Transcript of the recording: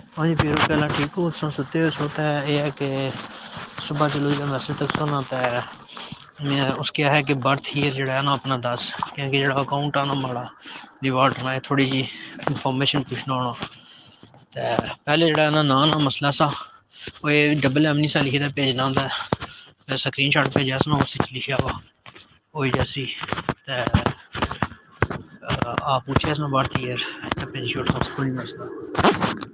हाँ जी फिर पहला ठीक हो सुते हुए सोता है। ये है कि सुबह चलो जब मैसेज तक सोना होता है उसके है कि बर्थ ईयर जो है ना अपना 10 क्योंकि जो अकाउंट आना माड़ा रिवार्ड ना है थोड़ी जी इंफॉर्मेशन पूछना होना तो पहले जो ना ना मसला सा वो डबल एम सा लिखे भेजना होंगे स्क्रीन शॉट भेजा सुना उस लिखा हुआ वही जैसी आप पूछे बर्थ ईयर भेजी छोड़ कोई मसला